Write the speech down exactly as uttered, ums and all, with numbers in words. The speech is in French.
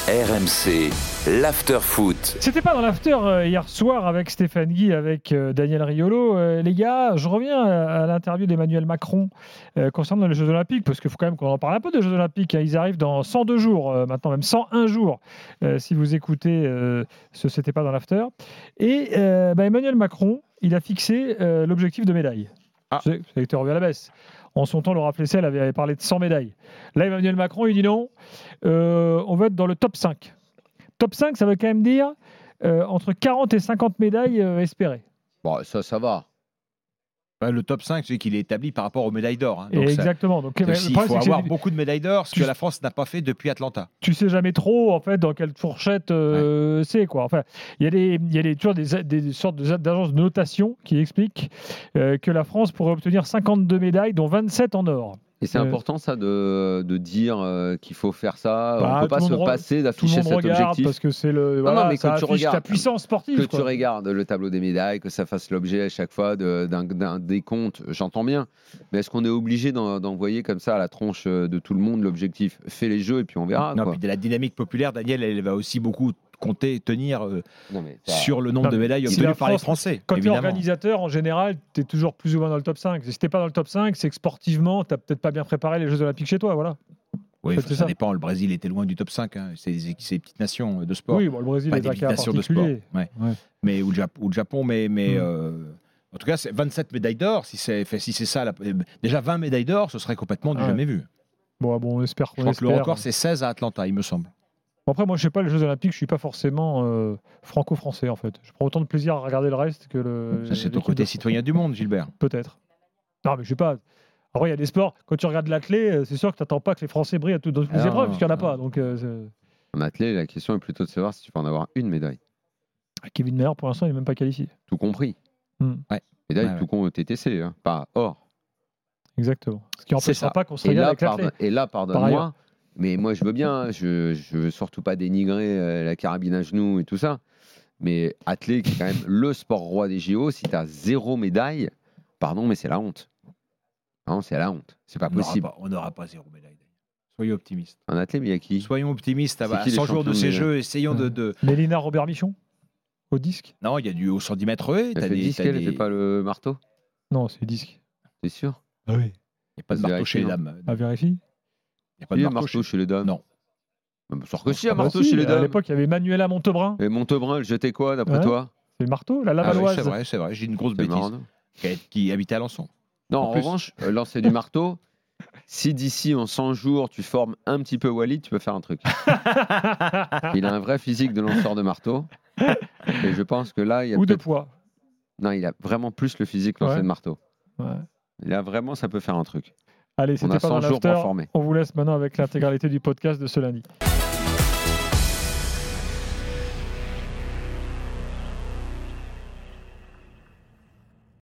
R M C, l'after foot. C'était pas dans l'after euh, hier soir avec Stéphane Guy, avec euh, Daniel Riolo. Euh, les gars, je reviens à, à l'interview d'Emmanuel Macron euh, concernant les Jeux Olympiques, parce qu'il faut quand même qu'on en parle un peu des Jeux Olympiques. Hein. Ils arrivent dans cent deux jours, euh, maintenant même cent un jours, euh, si vous écoutez euh, ce C'était pas dans l'after. Et euh, bah, Emmanuel Macron, il a fixé euh, l'objectif de médaille. Ah. Ça a été revu à la baisse. En son temps, Laura Flessel avait parlé de cent médailles. Là, Emmanuel Macron, il dit non, euh, on va être dans le top cinq. Top cinq, ça veut quand même dire euh, entre quarante et cinquante médailles euh, espérées. Bon, ça, ça va. Le top cinq, c'est qu'il est établi par rapport aux médailles d'or. Hein. Donc exactement. Donc, il faut avoir c'est beaucoup de médailles d'or, ce tu... que la France n'a pas fait depuis Atlanta. Tu sais jamais trop, en fait, dans quelle fourchette euh, ouais. c'est, quoi. Enfin, il y a, des, il y a des, toujours des, des sortes d'agences de notation qui expliquent euh, que la France pourrait obtenir cinquante-deux médailles, dont vingt-sept en or. Et c'est euh... important, ça, de, de dire euh, qu'il faut faire ça. Bah, on ne peut pas se re... passer d'afficher cet objectif. Parce que c'est le. Non, voilà, non, mais ça quand tu regardes, ta puissance sportive. Que quoi. tu regardes le tableau des médailles, que ça fasse l'objet à chaque fois d'un, d'un décompte, j'entends bien. Mais est-ce qu'on est obligé d'en, d'envoyer comme ça à la tronche de tout le monde l'objectif ? Fais les jeux et puis on verra. Non, quoi. Puis de la dynamique populaire, Daniel, elle va aussi beaucoup compter, tenir euh, non, mais ça... sur le nombre non, de médailles obtenues France, par les Français. Quand tu es organisateur, en général, tu es toujours plus ou moins dans le top cinq. Si tu n'es pas dans le top cinq, c'est que sportivement, tu n'as peut-être pas bien préparé les Jeux Olympiques chez toi. Voilà. Oui, ça, ça dépend. Le Brésil était loin du top cinq. Hein. C'est des petites nations de sport. Oui, bon, le Brésil pas est des un petites cas nations de sport. Ouais. Ouais. Mais, ou, le Japon, ou le Japon, mais. mais mm. euh, en tout cas, c'est vingt-sept médailles d'or. Si c'est, si c'est ça, la, déjà vingt médailles d'or, ce serait complètement du ah ouais. jamais vu. Bon, bon, on espère qu'on Je crois espère. que le record, c'est seize à Atlanta, il me semble. Bon, après, moi, je ne sais pas, les Jeux Olympiques, je ne suis pas forcément euh, franco-français, en fait. Je prends autant de plaisir à regarder le reste que le. Ça, c'est ton côté citoyen du monde, Gilbert. Peut-être. Non, mais je ne sais pas. Après, il y a des sports, quand tu regardes l'athlé, c'est sûr que tu n'attends pas que les Français brillent à toutes les ah, épreuves, puisqu'il n'y en a pas. Donc, euh, en athlé, la question est plutôt de savoir si tu peux en avoir une médaille. Kevin Mayer, pour l'instant, il n'est même pas qualifié. Tout compris. Mm. Ouais. Médaille, ouais, tout con au T T C, hein, pas or. Exactement. Ce qui n'empêchera pas qu'on se régale avec l'athlé. Et là, pardonne-moi, mais moi, je veux bien, je ne veux surtout pas dénigrer euh, la carabine à genoux et tout ça, mais athlé, qui est quand même le sport roi des J O, si tu as zéro médaille, pardon, mais c'est la honte. Non, c'est la honte. C'est pas on possible. Pas, on n'aura pas zéro médaille. Soyez optimistes. Un athlète, mais il y a qui ? Soyons optimistes. À cent jours de ces Jeux, essayons de. de... Mélina Robert-Michon au disque ? Non, il y a du au cent dix mètres haies. Elle fait le disque, elle ne fait pas le marteau ? Non, c'est le disque. C'est sûr ? Ah oui. Il n'y a pas de marteau chez les dames. À vérifier ? Il n'y a pas de marteau, marteau chez les dames ? Non. Sûr que si, un marteau chez les dames. À l'époque, il y avait Manuela Montebrin. Et Montebrin, elle jetait quoi, d'après toi ? C'est le marteau, la Lavalloise. Ah oui, c'est vrai, c'est vrai. J'ai une grosse bêtise. Qui, qui habitait à Alençon. Non, en, en revanche, euh, lancer du marteau, si d'ici en cent jours, tu formes un petit peu Walid, tu peux faire un truc. Il a un vrai physique de lanceur de marteau. Et je pense que là, il y a Ou de poids. Non, il a vraiment plus le physique lanceur ouais. de marteau. Ouais. Là, vraiment, ça peut faire un truc. Allez, c'était on a pas cent dans jours pour former. former. On vous laisse maintenant avec l'intégralité du podcast de ce lundi.